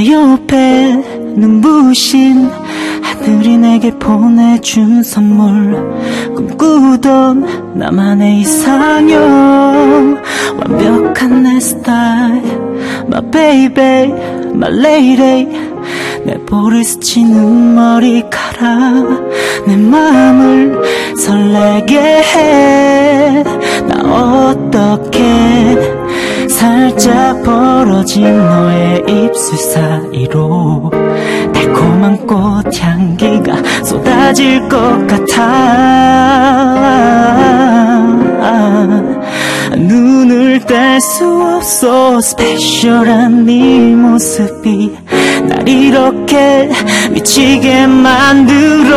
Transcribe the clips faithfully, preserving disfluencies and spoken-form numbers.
내 옆에 눈부신 하늘이 내게 보내준 선물, 꿈꾸던 나만의 이상형, 완벽한 내 스타일, my baby, my lady. 내 볼을 스치는 머리카락 내 맘을 설레게 해. 나 어떻게 살짝 벌어진 너의 입술 사이로 달콤한 꽃향기가 쏟아질 것 같아. 눈을 뗄 수 없어 스페셜한 네 모습이 날 이렇게 미치게 만들어.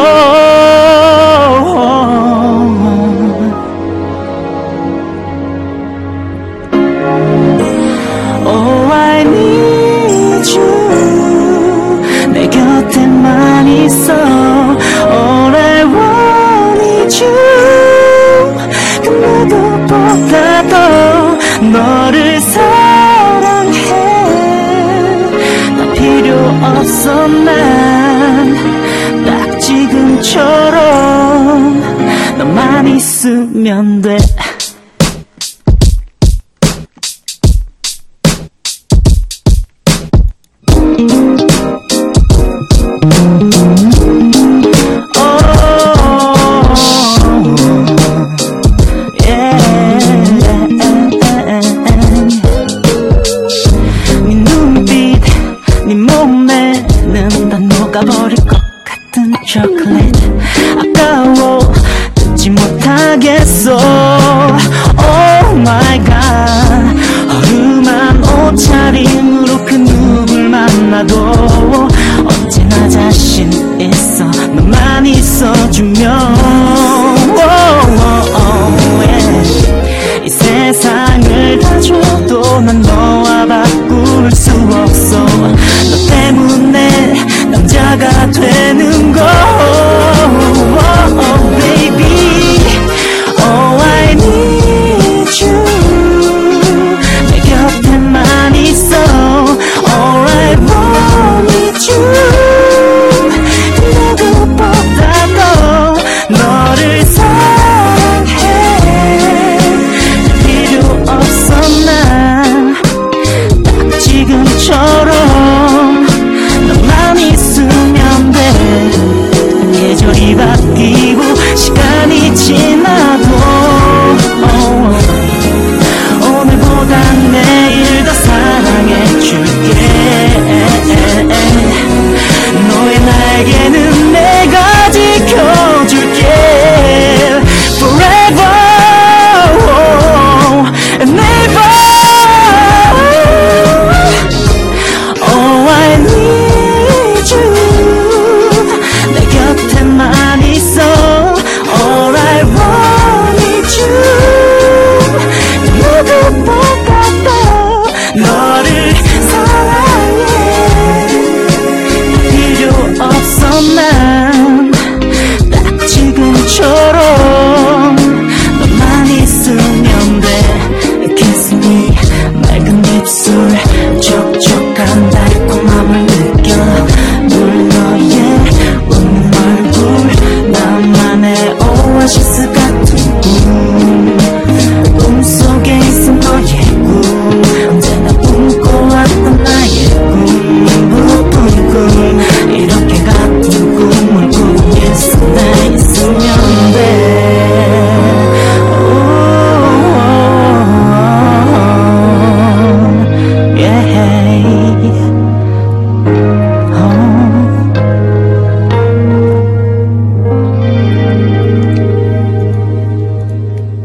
Oh, I need you. 내 곁에만 있어. All I want is you. 그 누구보다도 너를 사랑해. 나 필요 없어. 난 딱 지금처럼 너만 있으면 돼.